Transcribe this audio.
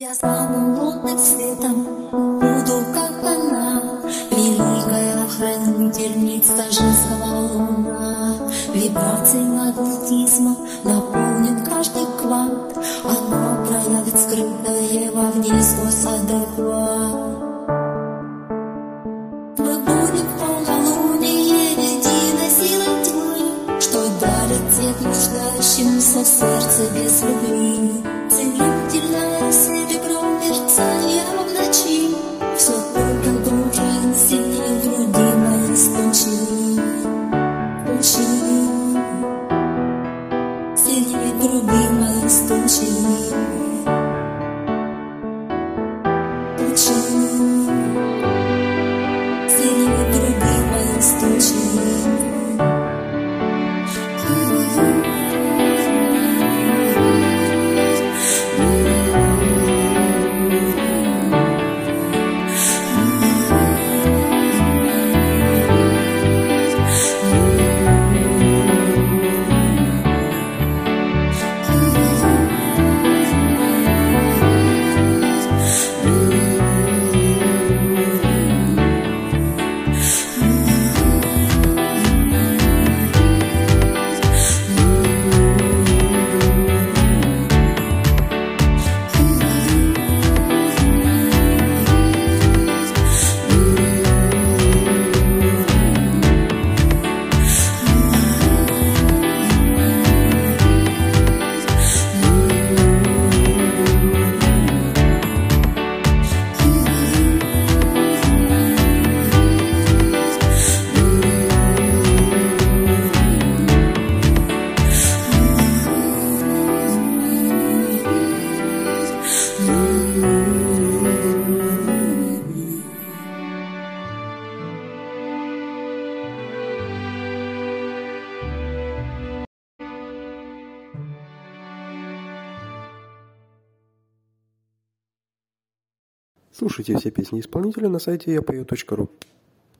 Я стану лунным светом, буду как она, великая хранительница женского луна. Вибрации магнетизма наполнит каждый квант, она проявит скрытое вовне сквозь адекват. Мы будем в полнолуние единой силой тьмы, что дарит свет нуждающимся в сердце без любви. Целительное серебро мерцания в ночи, все только дружен сильнее в груди моей стучи. Сильнее в груди моей стучи. Сильнее в груди моей стучи. Слушайте все песни исполнителя на сайте yapою.ru.